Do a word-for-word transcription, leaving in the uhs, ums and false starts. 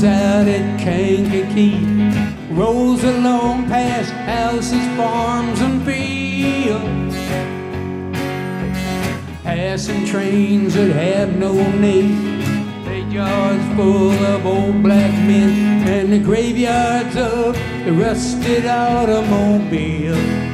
roads out at Kankakee rolls along past houses, farms, and fields, passing trains that have no name, yards full of old black men, and the graveyards of the rusted automobile.